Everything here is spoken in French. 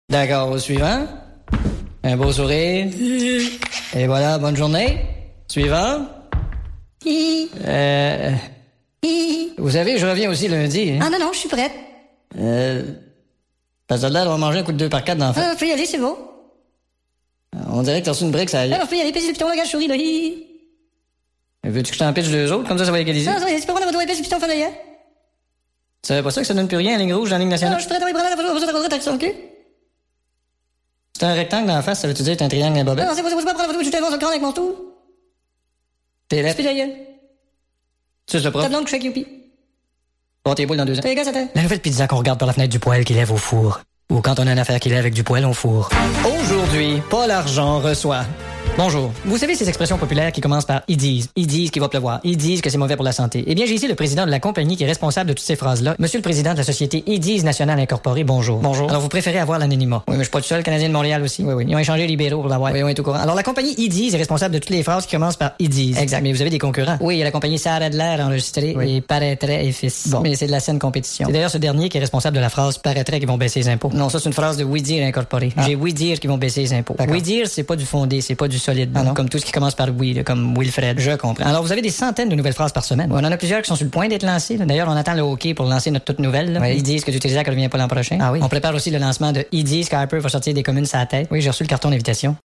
D'accord, au suivant. Un beau sourire. Et voilà, bonne journée. Suivant. Vous savez, je reviens aussi lundi. Hein? Ah non, je suis prête. Parce que là, on va manger un coup de 2 par 4 dans la fête. Ah, faut y aller, c'est beau. On dirait que t'as reçu une brique, ça y est. Alors, faut y aller, pèse le piton, regarde, je souris, là. Veux-tu que je t'en pitche 2 autres? Comme ça va égaliser. Non, tu peux prendre la photo, pèse le piton, fais rien. Tu savais pas ça que ça donne plus rien, la ligne rouge dans la ligne Non, nationale? je suis prête à prendre la photo, t'as son cul. C'est un rectangle dans la face, ça veut-tu dire que t'as un triangle à bobette? Non, c'est pas prendre la photo, je t'avance le crâne avec mon tour. T'es là. Spit la gueule. Tu sais, c'est Ta propre. blonde, je fais Youpi. Bon, tes boules dans 2 ans. Fais les gars, ça t'a. La nouvelle pizza qu'on regarde par la fenêtre du poêle qui lève au four. Ou quand on a une affaire qui lève avec du poêle, on fourre. Aujourd'hui, Paul Argent reçoit. Bonjour. Vous savez ces expressions populaires qui commencent par « ils disent ». Ils disent qu'il va pleuvoir. Ils disent que c'est mauvais pour la santé. Eh bien, j'ai ici le président de la compagnie qui est responsable de toutes ces phrases-là. Monsieur le président de la société Ils National Incorporée, bonjour. Bonjour. Alors, vous préférez avoir l'anonymat. Oui, mais je suis pas tout seul, Canadien de Montréal aussi. Oui. Ils ont échangé les libéraux pour l'avoir. Oui, on est au courant. Alors, la compagnie Ils est responsable de toutes les phrases qui commencent par Ils disent. Exact. Mais vous avez des concurrents. Oui, il y a la compagnie Sarah de l'air enregistrée Oui. et Paraîtrait et Fils. Bon. Mais c'est de la saine compétition. C'est d'ailleurs ce dernier qui est responsable de la phrase « paraîtrait qu'ils vont baisser les impôts ». Non, ça c'est une phrase de Oui Dire Incorporé. Ah. J'ai Oui Dire qu'ils vont baisser les impôts. D'accord. Oui Dire, c'est pas du fondé, c'est pas du solide. Ah non? Comme tout ce qui commence par oui, là, comme Wilfred. Je comprends. Alors, vous avez des centaines de nouvelles phrases par semaine. On en a plusieurs qui sont sur le point d'être lancés. Là. D'ailleurs, on attend le hockey pour lancer notre toute nouvelle. Là. Oui. Ils disent que Dutrisac ne revient pas l'an prochain. Ah oui? On prépare aussi le lancement de Ils disent qu'Harper va sortir des communes sa tête. Oui, j'ai reçu le carton d'invitation.